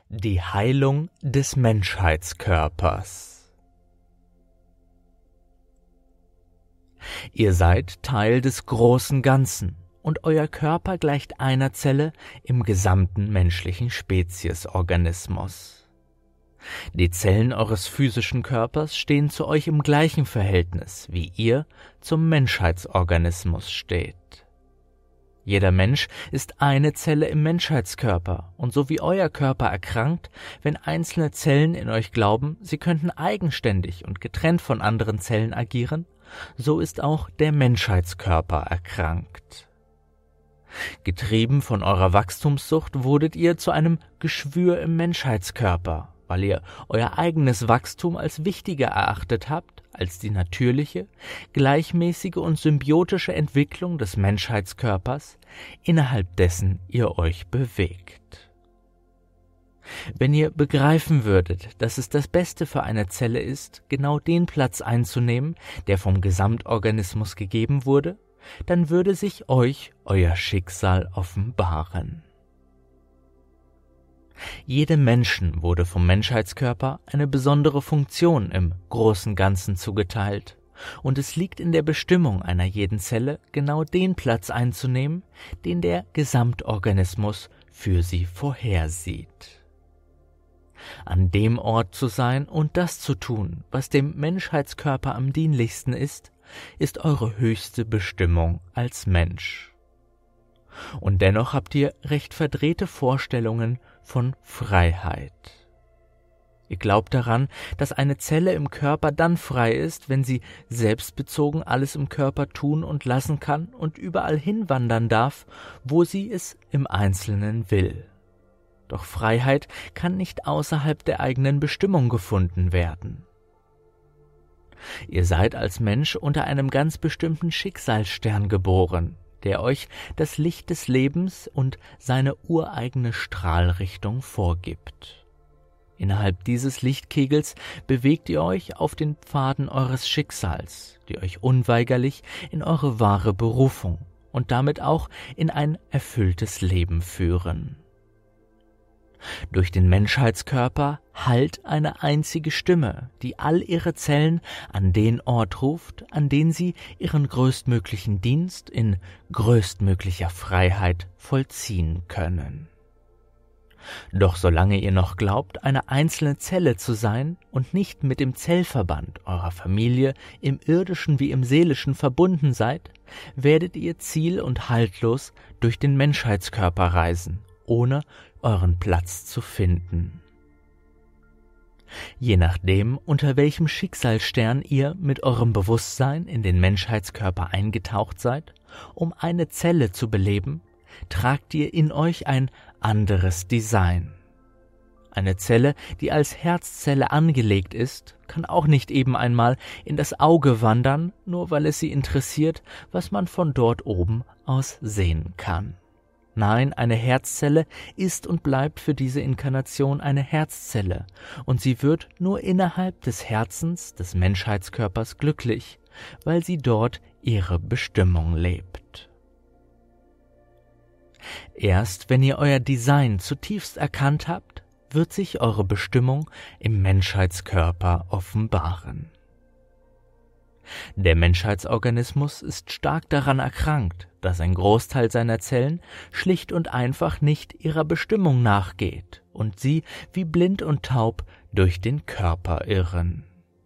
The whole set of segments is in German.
Die Heilung des Menschheitskörpers. Ihr seid Teil des großen Ganzen und euer Körper gleicht einer Zelle im gesamten menschlichen Speziesorganismus. Die Zellen eures physischen Körpers stehen zu euch im gleichen Verhältnis, wie ihr zum Menschheitsorganismus steht. Jeder Mensch ist eine Zelle im Menschheitskörper, und so wie euer Körper erkrankt, wenn einzelne Zellen in euch glauben, sie könnten eigenständig und getrennt von anderen Zellen agieren, so ist auch der Menschheitskörper erkrankt. Getrieben von eurer Wachstumssucht wurdet ihr zu einem Geschwür im Menschheitskörper, weil ihr euer eigenes Wachstum als wichtiger erachtet habt als die natürliche, gleichmäßige und symbiotische Entwicklung des Menschheitskörpers, innerhalb dessen ihr euch bewegt. Wenn ihr begreifen würdet, dass es das Beste für eine Zelle ist, genau den Platz einzunehmen, der vom Gesamtorganismus gegeben wurde, dann würde sich euch euer Schicksal offenbaren. Jedem Menschen wurde vom Menschheitskörper eine besondere Funktion im großen Ganzen zugeteilt, und es liegt in der Bestimmung einer jeden Zelle, genau den Platz einzunehmen, den der Gesamtorganismus für sie vorhersieht. An dem Ort zu sein und das zu tun, was dem Menschheitskörper am dienlichsten ist eure höchste Bestimmung als Mensch. Und dennoch habt ihr recht verdrehte Vorstellungen von Freiheit. Ihr glaubt daran, dass eine Zelle im Körper dann frei ist, wenn sie selbstbezogen alles im Körper tun und lassen kann und überall hinwandern darf, wo sie es im Einzelnen will. Doch Freiheit kann nicht außerhalb der eigenen Bestimmung gefunden werden. Ihr seid als Mensch unter einem ganz bestimmten Schicksalsstern geboren, der euch das Licht des Lebens und seine ureigene Strahlrichtung vorgibt. Innerhalb dieses Lichtkegels bewegt ihr euch auf den Pfaden eures Schicksals, die euch unweigerlich in eure wahre Berufung und damit auch in ein erfülltes Leben führen. Durch den Menschheitskörper hallt eine einzige Stimme, die all ihre Zellen an den Ort ruft, an den sie ihren größtmöglichen Dienst in größtmöglicher Freiheit vollziehen können. Doch solange ihr noch glaubt, eine einzelne Zelle zu sein und nicht mit dem Zellverband eurer Familie im irdischen wie im seelischen verbunden seid, werdet ihr ziel- und haltlos durch den Menschheitskörper reisen, ohne euren Platz zu finden. Je nachdem, unter welchem Schicksalsstern ihr mit eurem Bewusstsein in den Menschheitskörper eingetaucht seid, um eine Zelle zu beleben, tragt ihr in euch ein anderes Design. Eine Zelle, die als Herzzelle angelegt ist, kann auch nicht eben einmal in das Auge wandern, nur weil es sie interessiert, was man von dort oben aus sehen kann. Nein, eine Herzzelle ist und bleibt für diese Inkarnation eine Herzzelle, und sie wird nur innerhalb des Herzens des Menschheitskörpers glücklich, weil sie dort ihre Bestimmung lebt. Erst wenn ihr euer Design zutiefst erkannt habt, wird sich eure Bestimmung im Menschheitskörper offenbaren. Der Menschheitsorganismus ist stark daran erkrankt, dass ein Großteil seiner Zellen schlicht und einfach nicht ihrer Bestimmung nachgeht und sie wie blind und taub durch den Körper irren.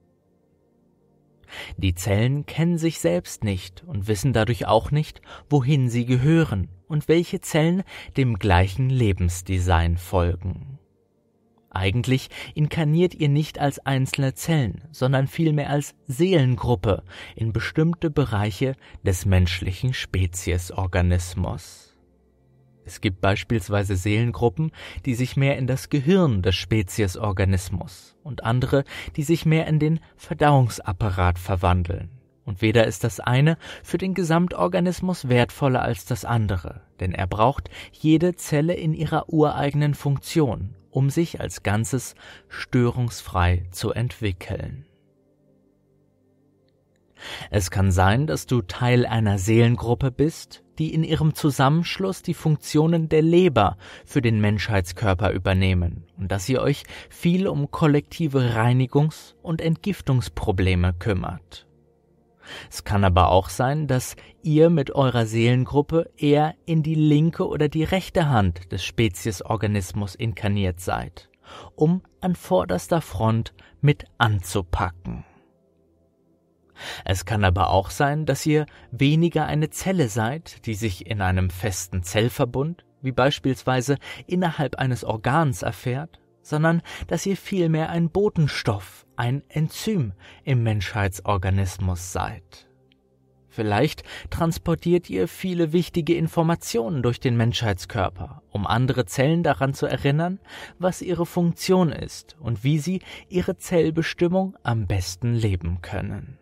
Die Zellen kennen sich selbst nicht und wissen dadurch auch nicht, wohin sie gehören und welche Zellen dem gleichen Lebensdesign folgen. Eigentlich inkarniert ihr nicht als einzelne Zellen, sondern vielmehr als Seelengruppe in bestimmte Bereiche des menschlichen Speziesorganismus. Es gibt beispielsweise Seelengruppen, die sich mehr in das Gehirn des Speziesorganismus und andere, die sich mehr in den Verdauungsapparat verwandeln. Und weder ist das eine für den Gesamtorganismus wertvoller als das andere, denn er braucht jede Zelle in ihrer ureigenen Funktion, um sich als Ganzes störungsfrei zu entwickeln. Es kann sein, dass du Teil einer Seelengruppe bist, die in ihrem Zusammenschluss die Funktionen der Leber für den Menschheitskörper übernehmen und dass ihr euch viel um kollektive Reinigungs- und Entgiftungsprobleme kümmert. Es kann aber auch sein, dass ihr mit eurer Seelengruppe eher in die linke oder die rechte Hand des Speziesorganismus inkarniert seid, um an vorderster Front mit anzupacken. Es kann aber auch sein, dass ihr weniger eine Zelle seid, die sich in einem festen Zellverbund, wie beispielsweise innerhalb eines Organs erfährt, sondern dass ihr vielmehr ein Botenstoff, ein Enzym im Menschheitsorganismus seid. Vielleicht transportiert ihr viele wichtige Informationen durch den Menschheitskörper, um andere Zellen daran zu erinnern, was ihre Funktion ist und wie sie ihre Zellbestimmung am besten leben können.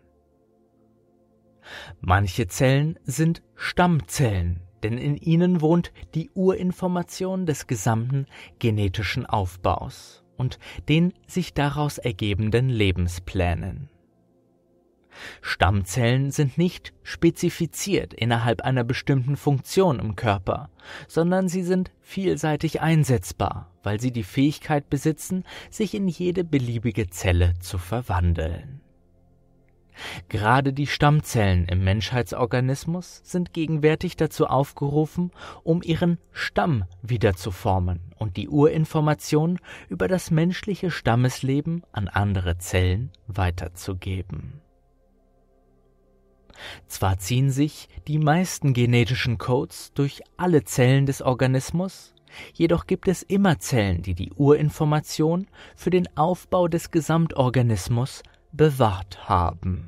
Manche Zellen sind Stammzellen, denn in ihnen wohnt die Urinformation des gesamten genetischen Aufbaus und den sich daraus ergebenden Lebensplänen. Stammzellen sind nicht spezifiziert innerhalb einer bestimmten Funktion im Körper, sondern sie sind vielseitig einsetzbar, weil sie die Fähigkeit besitzen, sich in jede beliebige Zelle zu verwandeln. Gerade die Stammzellen im Menschheitsorganismus sind gegenwärtig dazu aufgerufen, um ihren Stamm wieder zu formen und die Urinformation über das menschliche Stammesleben an andere Zellen weiterzugeben. Zwar ziehen sich die meisten genetischen Codes durch alle Zellen des Organismus, jedoch gibt es immer Zellen, die die Urinformation für den Aufbau des Gesamtorganismus bewahrt haben.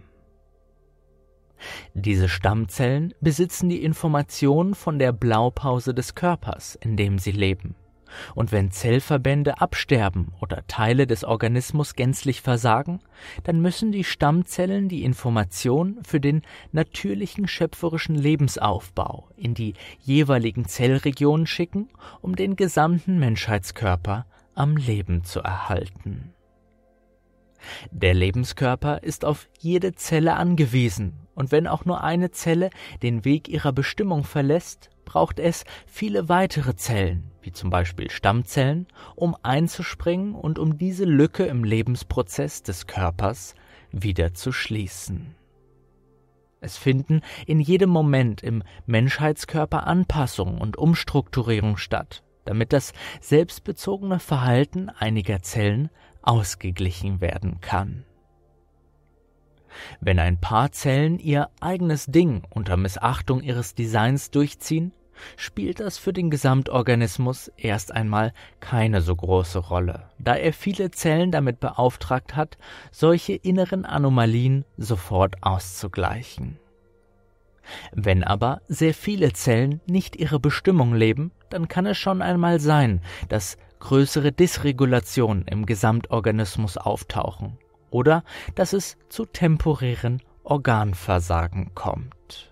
Diese Stammzellen besitzen die Information von der Blaupause des Körpers, in dem sie leben. Und wenn Zellverbände absterben oder Teile des Organismus gänzlich versagen, dann müssen die Stammzellen die Information für den natürlichen schöpferischen Lebensaufbau in die jeweiligen Zellregionen schicken, um den gesamten Menschheitskörper am Leben zu erhalten. Der Lebenskörper ist auf jede Zelle angewiesen, und wenn auch nur eine Zelle den Weg ihrer Bestimmung verlässt, braucht es viele weitere Zellen, wie zum Beispiel Stammzellen, um einzuspringen und um diese Lücke im Lebensprozess des Körpers wieder zu schließen. Es finden in jedem Moment im Menschheitskörper Anpassung und Umstrukturierung statt, damit das selbstbezogene Verhalten einiger Zellen ausgeglichen werden kann. Wenn ein paar Zellen ihr eigenes Ding unter Missachtung ihres Designs durchziehen, spielt das für den Gesamtorganismus erst einmal keine so große Rolle, da er viele Zellen damit beauftragt hat, solche inneren Anomalien sofort auszugleichen. Wenn aber sehr viele Zellen nicht ihre Bestimmung leben, dann kann es schon einmal sein, dass größere Dysregulationen im Gesamtorganismus auftauchen oder dass es zu temporären Organversagen kommt.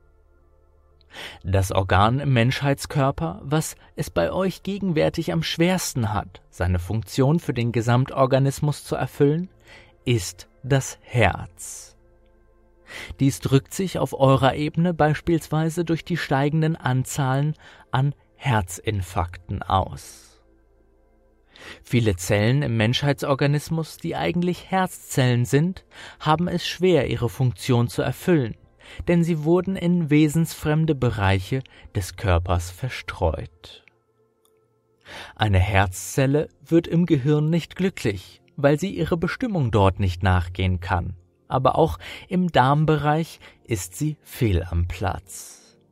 Das Organ im Menschheitskörper, was es bei euch gegenwärtig am schwersten hat, seine Funktion für den Gesamtorganismus zu erfüllen, ist das Herz. Dies drückt sich auf eurer Ebene beispielsweise durch die steigenden Anzahlen an Herzinfarkten aus. Viele Zellen im Menschheitsorganismus, die eigentlich Herzzellen sind, haben es schwer, ihre Funktion zu erfüllen, denn sie wurden in wesensfremde Bereiche des Körpers verstreut. Eine Herzzelle wird im Gehirn nicht glücklich, weil sie ihre Bestimmung dort nicht nachgehen kann, aber auch im Darmbereich ist sie fehl am Platz.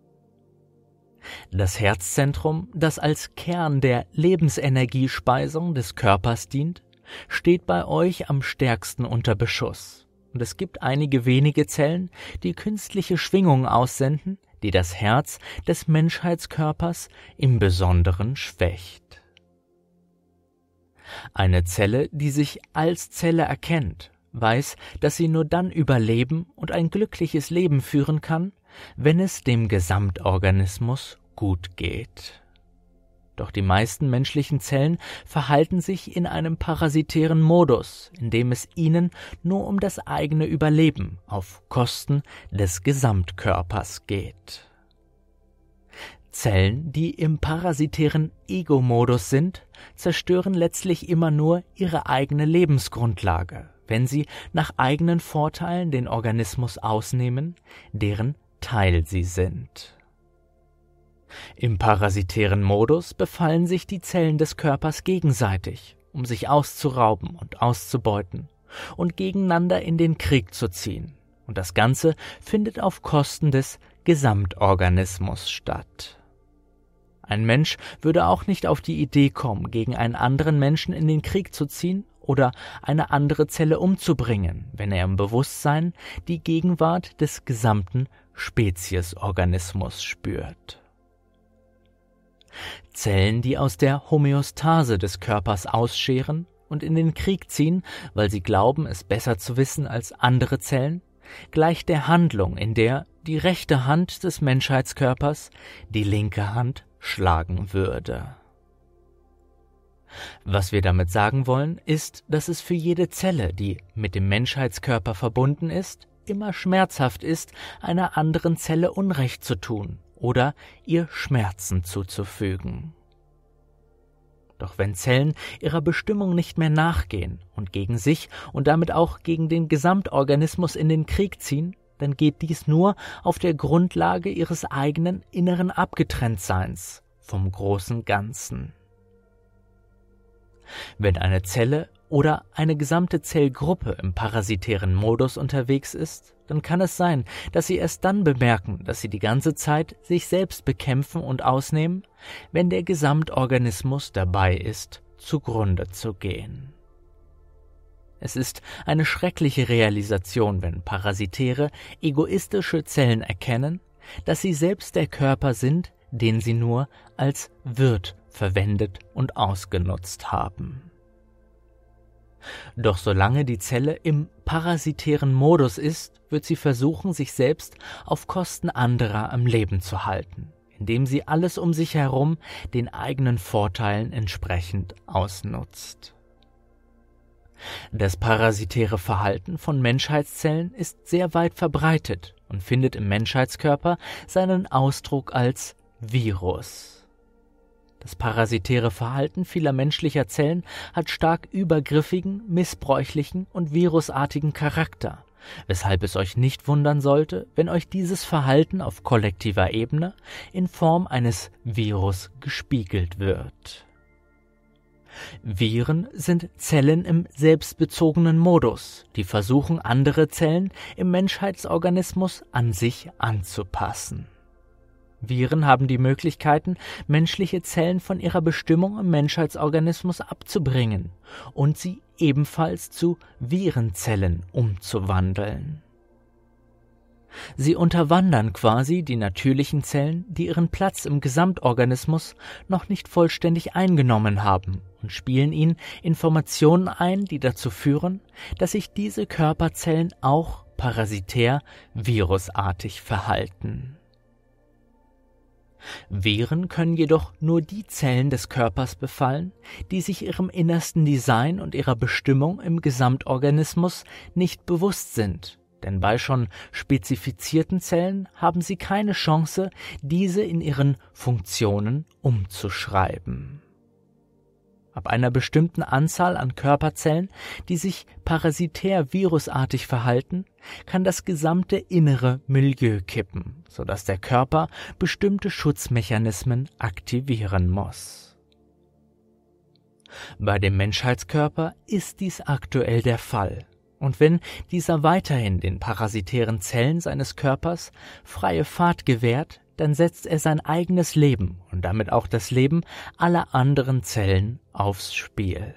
Das Herzzentrum, das als Kern der Lebensenergiespeisung des Körpers dient, steht bei euch am stärksten unter Beschuss. Und es gibt einige wenige Zellen, die künstliche Schwingungen aussenden, die das Herz des Menschheitskörpers im Besonderen schwächt. Eine Zelle, die sich als Zelle erkennt, weiß, dass sie nur dann überleben und ein glückliches Leben führen kann, wenn es dem Gesamtorganismus gut geht. Doch die meisten menschlichen Zellen verhalten sich in einem parasitären Modus, in dem es ihnen nur um das eigene Überleben auf Kosten des Gesamtkörpers geht. Zellen, die im parasitären Ego-Modus sind, zerstören letztlich immer nur ihre eigene Lebensgrundlage, wenn sie nach eigenen Vorteilen den Organismus ausnehmen, deren Teil sie sind. Im parasitären Modus befallen sich die Zellen des Körpers gegenseitig, um sich auszurauben und auszubeuten und gegeneinander in den Krieg zu ziehen, und das Ganze findet auf Kosten des Gesamtorganismus statt. Ein Mensch würde auch nicht auf die Idee kommen, gegen einen anderen Menschen in den Krieg zu ziehen oder eine andere Zelle umzubringen, wenn er im Bewusstsein die Gegenwart des gesamten Speziesorganismus spürt. Zellen, die aus der Homöostase des Körpers ausscheren und in den Krieg ziehen, weil sie glauben, es besser zu wissen als andere Zellen, gleicht der Handlung, in der die rechte Hand des Menschheitskörpers die linke Hand schlagen würde. Was wir damit sagen wollen, ist, dass es für jede Zelle, die mit dem Menschheitskörper verbunden ist, immer schmerzhaft ist, einer anderen Zelle Unrecht zu tun oder ihr Schmerzen zuzufügen. Doch wenn Zellen ihrer Bestimmung nicht mehr nachgehen und gegen sich und damit auch gegen den Gesamtorganismus in den Krieg ziehen, dann geht dies nur auf der Grundlage ihres eigenen inneren Abgetrenntseins vom großen Ganzen. Wenn eine Zelle oder eine gesamte Zellgruppe im parasitären Modus unterwegs ist, dann kann es sein, dass sie erst dann bemerken, dass sie die ganze Zeit sich selbst bekämpfen und ausnehmen, wenn der Gesamtorganismus dabei ist, zugrunde zu gehen. Es ist eine schreckliche Realisation, wenn parasitäre, egoistische Zellen erkennen, dass sie selbst der Körper sind, den sie nur als Wirt verwendet und ausgenutzt haben. Doch solange die Zelle im parasitären Modus ist, wird sie versuchen, sich selbst auf Kosten anderer am Leben zu halten, indem sie alles um sich herum den eigenen Vorteilen entsprechend ausnutzt. Das parasitäre Verhalten von Menschheitszellen ist sehr weit verbreitet und findet im Menschheitskörper seinen Ausdruck als Virus. Das parasitäre Verhalten vieler menschlicher Zellen hat stark übergriffigen, missbräuchlichen und virusartigen Charakter, weshalb es euch nicht wundern sollte, wenn euch dieses Verhalten auf kollektiver Ebene in Form eines Virus gespiegelt wird. Viren sind Zellen im selbstbezogenen Modus, die versuchen, andere Zellen im Menschheitsorganismus an sich anzupassen. Viren haben die Möglichkeiten, menschliche Zellen von ihrer Bestimmung im Menschheitsorganismus abzubringen und sie ebenfalls zu Virenzellen umzuwandeln. Sie unterwandern quasi die natürlichen Zellen, die ihren Platz im Gesamtorganismus noch nicht vollständig eingenommen haben, und spielen ihnen Informationen ein, die dazu führen, dass sich diese Körperzellen auch parasitär virusartig verhalten. Viren können jedoch nur die Zellen des Körpers befallen, die sich ihrem innersten Design und ihrer Bestimmung im Gesamtorganismus nicht bewusst sind, denn bei schon spezifizierten Zellen haben sie keine Chance, diese in ihren Funktionen umzuschreiben. Ab einer bestimmten Anzahl an Körperzellen, die sich parasitär virusartig verhalten, kann das gesamte innere Milieu kippen, sodass der Körper bestimmte Schutzmechanismen aktivieren muss. Bei dem Menschheitskörper ist dies aktuell der Fall, und wenn dieser weiterhin den parasitären Zellen seines Körpers freie Fahrt gewährt, dann setzt er sein eigenes Leben und damit auch das Leben aller anderen Zellen aufs Spiel.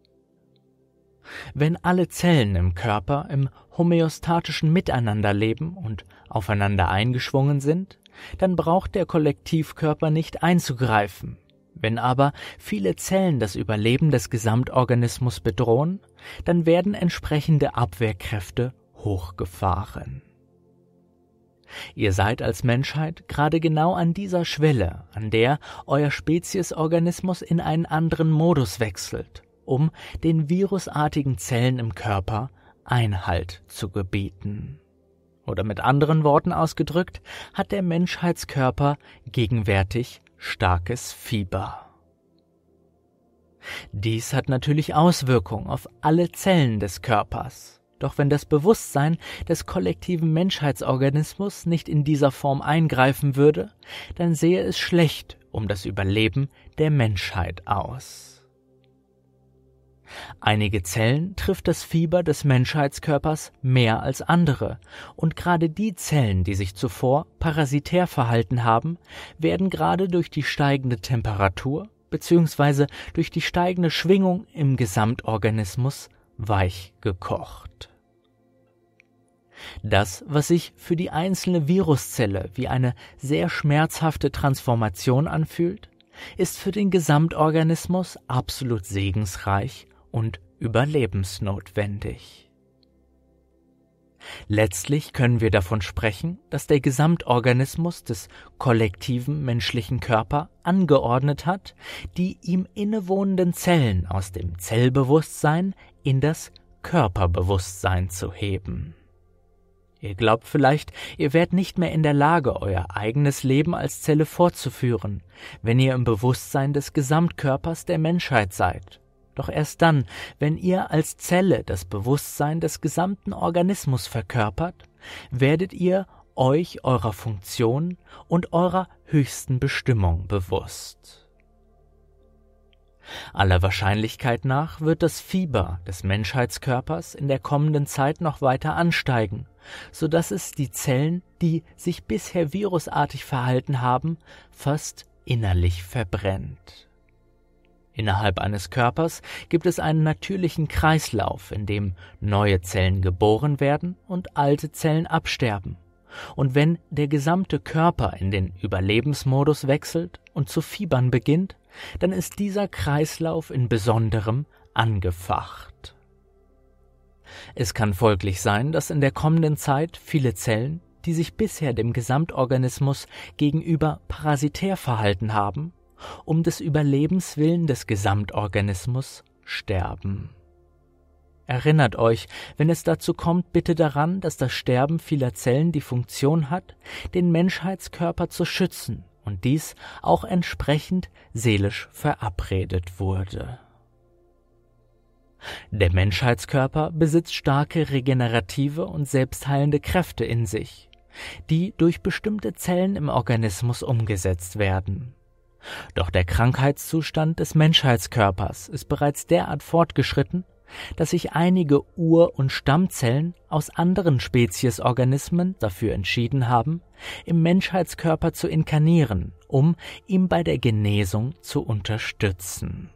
Wenn alle Zellen im Körper im homöostatischen Miteinander leben und aufeinander eingeschwungen sind, dann braucht der Kollektivkörper nicht einzugreifen. Wenn aber viele Zellen das Überleben des Gesamtorganismus bedrohen, dann werden entsprechende Abwehrkräfte hochgefahren. Ihr seid als Menschheit gerade genau an dieser Schwelle, an der euer Speziesorganismus in einen anderen Modus wechselt, um den virusartigen Zellen im Körper Einhalt zu gebieten. Oder mit anderen Worten ausgedrückt, hat der Menschheitskörper gegenwärtig starkes Fieber. Dies hat natürlich Auswirkungen auf alle Zellen des Körpers. Doch wenn das Bewusstsein des kollektiven Menschheitsorganismus nicht in dieser Form eingreifen würde, dann sähe es schlecht um das Überleben der Menschheit aus. Einige Zellen trifft das Fieber des Menschheitskörpers mehr als andere, und gerade die Zellen, die sich zuvor parasitär verhalten haben, werden gerade durch die steigende Temperatur bzw. durch die steigende Schwingung im Gesamtorganismus weich gekocht. Das, was sich für die einzelne Viruszelle wie eine sehr schmerzhafte Transformation anfühlt, ist für den Gesamtorganismus absolut segensreich und überlebensnotwendig. Letztlich können wir davon sprechen, dass der Gesamtorganismus des kollektiven menschlichen Körper angeordnet hat, die ihm innewohnenden Zellen aus dem Zellbewusstsein in das Körperbewusstsein zu heben. Ihr glaubt vielleicht, ihr wärt nicht mehr in der Lage, euer eigenes Leben als Zelle fortzuführen, wenn ihr im Bewusstsein des Gesamtkörpers der Menschheit seid. Doch erst dann, wenn ihr als Zelle das Bewusstsein des gesamten Organismus verkörpert, werdet ihr euch eurer Funktion und eurer höchsten Bestimmung bewusst. Aller Wahrscheinlichkeit nach wird das Fieber des Menschheitskörpers in der kommenden Zeit noch weiter ansteigen, so dass es die Zellen, die sich bisher virusartig verhalten haben, fast innerlich verbrennt. Innerhalb eines Körpers gibt es einen natürlichen Kreislauf, in dem neue Zellen geboren werden und alte Zellen absterben. Und wenn der gesamte Körper in den Überlebensmodus wechselt und zu fiebern beginnt, dann ist dieser Kreislauf in Besonderem angefacht. Es kann folglich sein, dass in der kommenden Zeit viele Zellen, die sich bisher dem Gesamtorganismus gegenüber parasitär verhalten haben, um des Überlebens willen des Gesamtorganismus sterben. Erinnert euch, wenn es dazu kommt, bitte daran, dass das Sterben vieler Zellen die Funktion hat, den Menschheitskörper zu schützen und dies auch entsprechend seelisch verabredet wurde. Der Menschheitskörper besitzt starke regenerative und selbstheilende Kräfte in sich, die durch bestimmte Zellen im Organismus umgesetzt werden. Doch der Krankheitszustand des Menschheitskörpers ist bereits derart fortgeschritten, dass sich einige Ur- und Stammzellen aus anderen Speziesorganismen dafür entschieden haben, im Menschheitskörper zu inkarnieren, um ihm bei der Genesung zu unterstützen.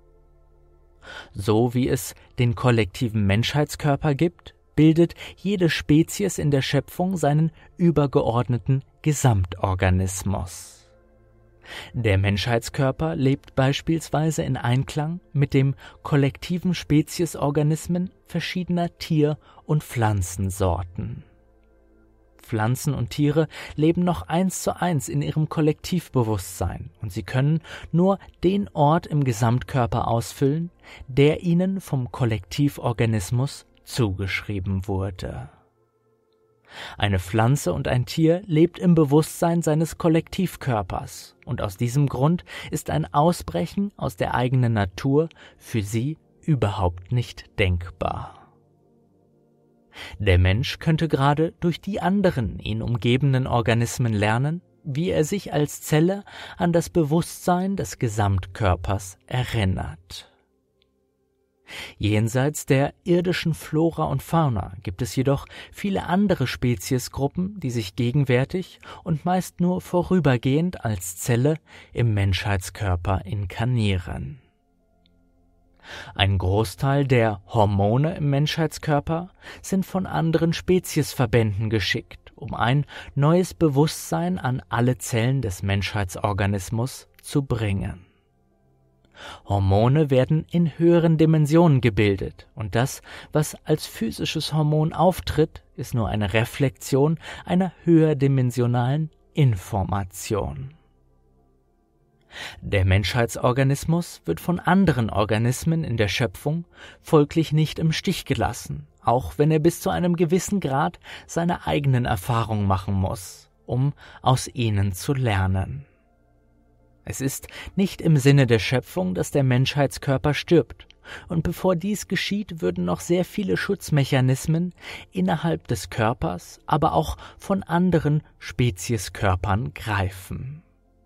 So wie es den kollektiven Menschheitskörper gibt, bildet jede Spezies in der Schöpfung seinen übergeordneten Gesamtorganismus. Der Menschheitskörper lebt beispielsweise in Einklang mit dem kollektiven Speziesorganismen verschiedener Tier- und Pflanzensorten. Pflanzen und Tiere leben noch 1:1 in ihrem Kollektivbewusstsein und sie können nur den Ort im Gesamtkörper ausfüllen, der ihnen vom Kollektivorganismus zugeschrieben wurde. Eine Pflanze und ein Tier lebt im Bewusstsein seines Kollektivkörpers und aus diesem Grund ist ein Ausbrechen aus der eigenen Natur für sie überhaupt nicht denkbar. Der Mensch könnte gerade durch die anderen ihn umgebenden Organismen lernen, wie er sich als Zelle an das Bewusstsein des Gesamtkörpers erinnert. Jenseits der irdischen Flora und Fauna gibt es jedoch viele andere Speziesgruppen, die sich gegenwärtig und meist nur vorübergehend als Zelle im Menschheitskörper inkarnieren. Ein Großteil der Hormone im Menschheitskörper sind von anderen Speziesverbänden geschickt, um ein neues Bewusstsein an alle Zellen des Menschheitsorganismus zu bringen. Hormone werden in höheren Dimensionen gebildet und das, was als physisches Hormon auftritt, ist nur eine Reflexion einer höherdimensionalen Information. Der Menschheitsorganismus wird von anderen Organismen in der Schöpfung folglich nicht im Stich gelassen, auch wenn er bis zu einem gewissen Grad seine eigenen Erfahrungen machen muss, um aus ihnen zu lernen. Es ist nicht im Sinne der Schöpfung, dass der Menschheitskörper stirbt, und bevor dies geschieht, würden noch sehr viele Schutzmechanismen innerhalb des Körpers, aber auch von anderen Spezieskörpern greifen.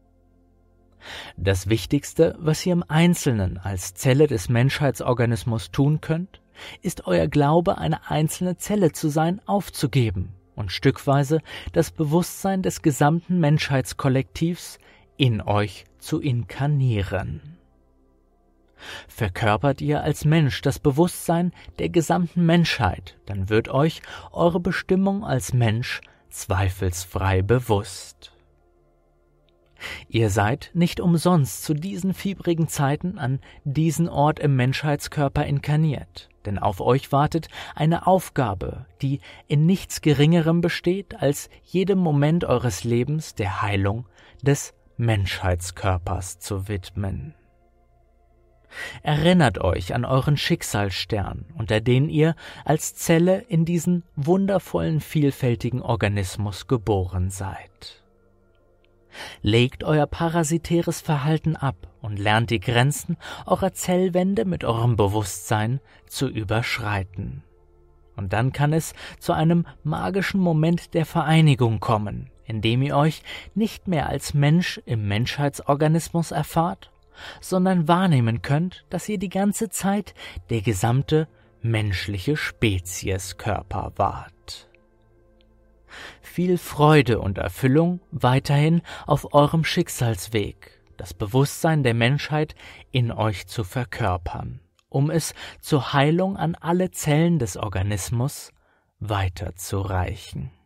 Das Wichtigste, was ihr im Einzelnen als Zelle des Menschheitsorganismus tun könnt, ist euer Glaube, eine einzelne Zelle zu sein, aufzugeben und stückweise das Bewusstsein des gesamten Menschheitskollektivs in euch zu inkarnieren. Verkörpert ihr als Mensch das Bewusstsein der gesamten Menschheit, dann wird euch eure Bestimmung als Mensch zweifelsfrei bewusst. Ihr seid nicht umsonst zu diesen fiebrigen Zeiten an diesen Ort im Menschheitskörper inkarniert, denn auf euch wartet eine Aufgabe, die in nichts Geringerem besteht, als jedem Moment eures Lebens der Heilung des Menschheitskörpers zu widmen. Erinnert euch an euren Schicksalsstern, unter den ihr als Zelle in diesen wundervollen, vielfältigen Organismus geboren seid. Legt euer parasitäres Verhalten ab und lernt die Grenzen eurer Zellwände mit eurem Bewusstsein zu überschreiten. Und dann kann es zu einem magischen Moment der Vereinigung kommen, in dem ihr euch nicht mehr als Mensch im Menschheitsorganismus erfahrt, sondern wahrnehmen könnt, dass ihr die ganze Zeit der gesamte menschliche Spezieskörper wart. Viel Freude und Erfüllung weiterhin auf eurem Schicksalsweg, das Bewusstsein der Menschheit in euch zu verkörpern, um es zur Heilung an alle Zellen des Organismus weiterzureichen.